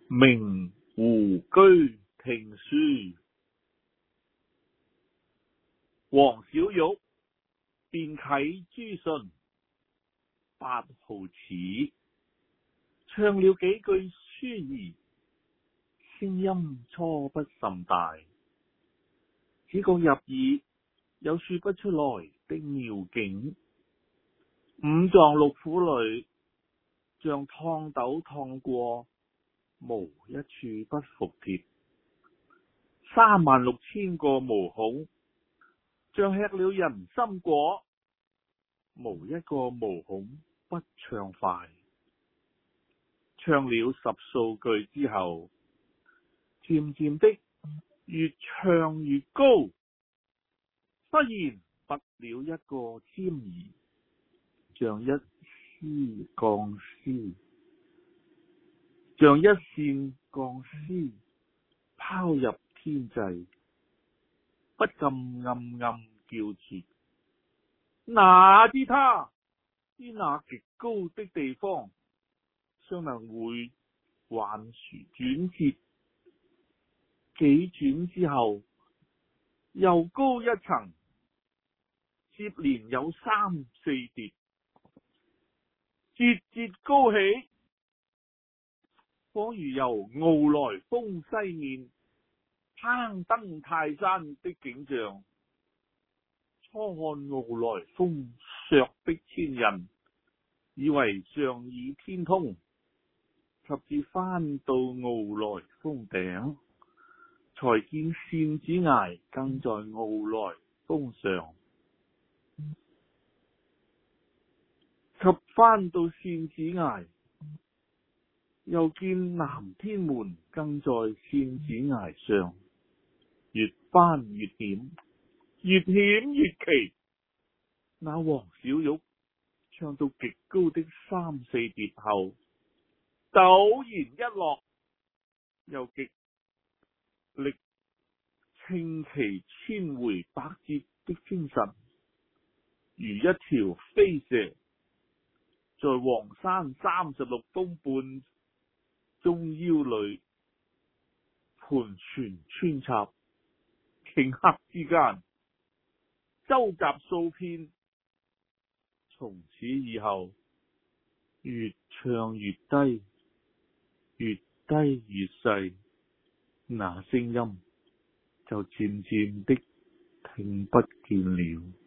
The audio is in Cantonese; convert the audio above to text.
明湖居聽書，黃小玉便啟諸信8號始，唱了幾句書兒，聲音初不甚大，只覺入耳有說不出來的妙境。五臟六腑裏，像燙斗燙過，無一處不服帖。36000個毛孔，像吃了人參果，無一個毛孔不暢快。唱了10數句之後，漸漸的越唱越高，忽然拔了一個尖兒，像一絲鋼絲，像一線鋼絲拋入天際，不禁暗暗叫絕。哪知他於那極高的地方，尚能會環樹轉折，幾轉之後又高一層，接連有3、4疊，節節高起，仿如由傲來峰西面攀登泰山的景象。初看傲來峰削壁千仞，以為上已天通，及至翻到傲來峰頂，才見扇子崖更在傲來峰上。及翻到扇子崖，又見南天門更在扇子崖上，越翻越險，越險越奇。那黃小玉唱到極高的3、4疊後，陡然一落，又極力稱其千回百折的精神，如一條飛蛇，在黃山36峰半中腰裏盤旋穿插，頃刻之間周集數遍。從此以後，越唱越低，越低越細，那聲音就漸漸的聽不見了。